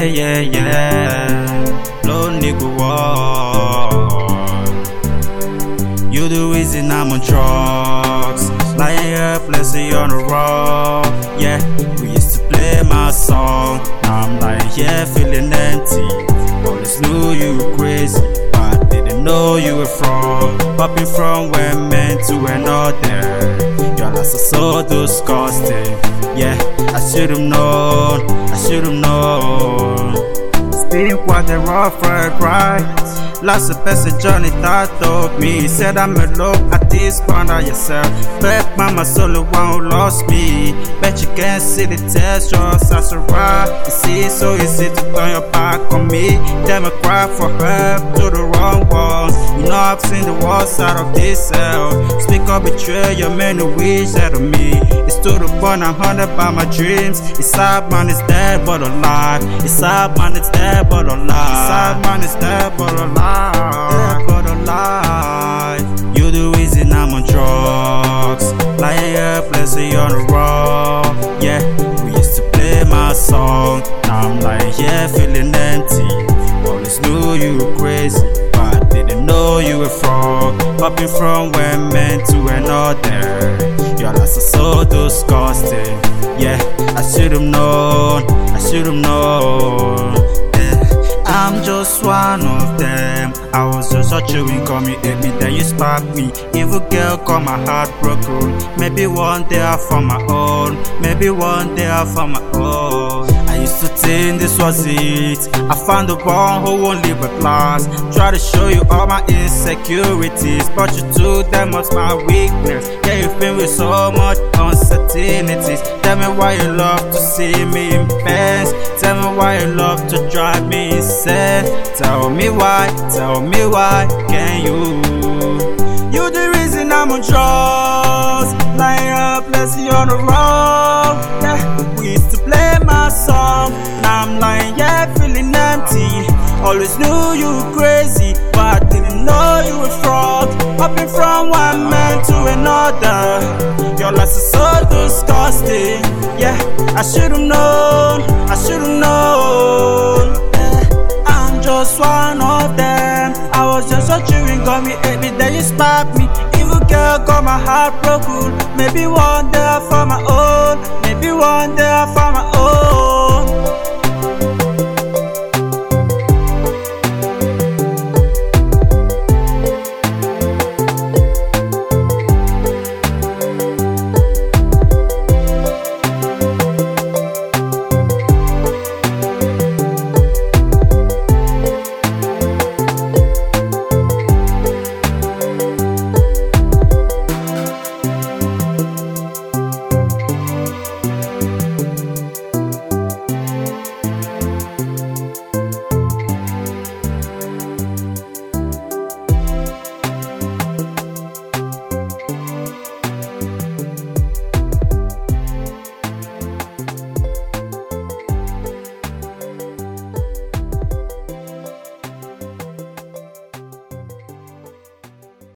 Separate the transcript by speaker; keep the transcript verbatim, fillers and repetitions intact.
Speaker 1: Yeah, yeah, yeah. Low nigga one. You the reason I'm on drugs. Lying helplessly on the road. Yeah, we used to play my song. Now I'm lying here feeling empty. Always knew you were crazy, but I didn't know you were from. Popping from one man to another. Your lies are so disgusting. Yeah, I should've known, I should've known. It's been quite a rough ride. Lost the best journey that taught me. He said I'm alone at this point of yourself. Bet mama solo one who lost me. Bet you can't see the tears just as a ride. You see it's so easy to turn your back on me. Damn, I cry for help to the wrong ones. You know I've seen the worst side of this hell. Speak of betrayal, many wish that of me. It's to the point I'm haunted by my dreams. It's sad man, it's dead but alive. It's sad man, it's dead but alive. It's sad man, it's dead but alive. Dead but alive. You the reason I'm on drugs. Lying helplessly on the road. Yeah, we used to play my song. Now I'm lying here feeling empty. Always knew you were crazy, but I didn't know you were from. Popping from one man to another. Your lies are so disgusting. Yeah, I should've known, I should've known. I'm just one of them. I was just a chewing gum, you hate me, then you spark me. Evil girl, got my heart broken. Maybe one day I'll find my own. Maybe one day I'll find my own. I used to think this was it. I found the one who won't leave with last. Try to show you all my insecurities, but you took them as my weakness. Yeah, you've been with so much uncertainties. Tell me why you love to see me in pain. Tell me why you love to drive me insane. Tell me why, tell me why, can you? You the reason I'm on drugs. Lying helplessly on the road. Yeah, we used to play my song. Now I'm lying here feeling empty. Always knew you were crazy, but I didn't know you were fraud. Hopping from one man to another. Your lies are so disgusting. Yeah, I should've known, I should've known. Yeah, I'm just one of them. I was just a chewing gum, you hate me, then you spark me. Evil girl got my heart broken. Maybe one day I'll fall.